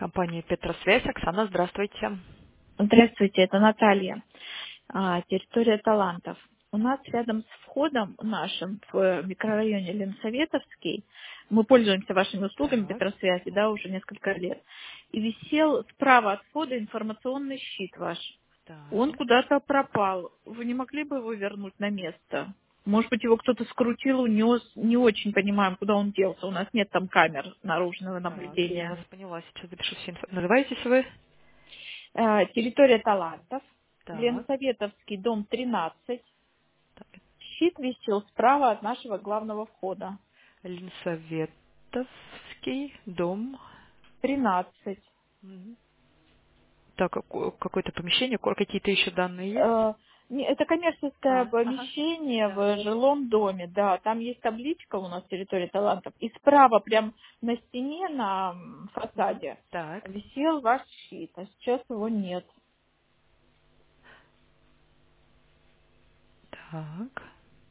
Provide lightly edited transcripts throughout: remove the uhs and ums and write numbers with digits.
Компания Петросвязь. Оксана, здравствуйте. Здравствуйте, это Наталья. Территория талантов. У нас рядом с входом нашим в микрорайоне Ленсоветовский, мы пользуемся вашими услугами Так, Петросвязи, да, уже несколько лет, и висел справа от входа информационный щит ваш. Он так. куда-то пропал. Вы не могли бы его вернуть на место? Может быть, его кто-то скрутил, унес, не очень понимаем, куда он делся. У нас нет там камер наружного Так, я наблюдения. вас поняла. Сейчас запишу все информацию. Называетесь вы? Территория талантов. Так, Ленсоветовский, дом 13. так. Щит висел справа от нашего главного входа. Ленсоветовский дом. 13. Мгм. Так, какое-то помещение, какие-то еще данные есть? Это коммерческое Ага. помещение Да. в жилом доме, да. Там есть табличка у нас территория талантов. И справа, прям на стене, на Мгм. фасаде, Так, висел ваш щит, а сейчас его нет. так.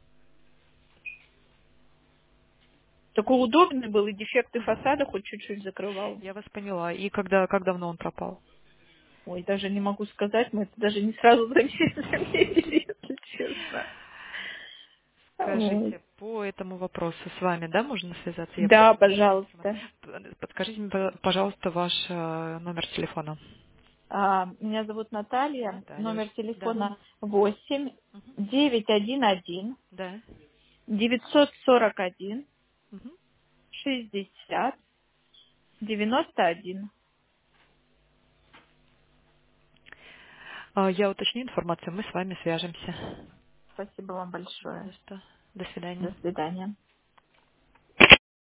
Такой удобный был, и дефекты фасада хоть чуть-чуть закрывал. Я вас поняла. И как давно он пропал? Ой, даже не могу сказать, мы это даже не сразу заметили, если честно. Вот. Скажите, по этому вопросу с вами, да, можно связаться? Я Да, уточню информацию. пожалуйста. Подскажите мне, пожалуйста, ваш номер телефона. Меня зовут Наталья. Наталья, Номер да. телефона 8 Мгм. 911 Да. 941 Мгм. 60 91. Я уточню информацию, мы с вами свяжемся. Спасибо вам Не большое. за что. До свидания. До свидания.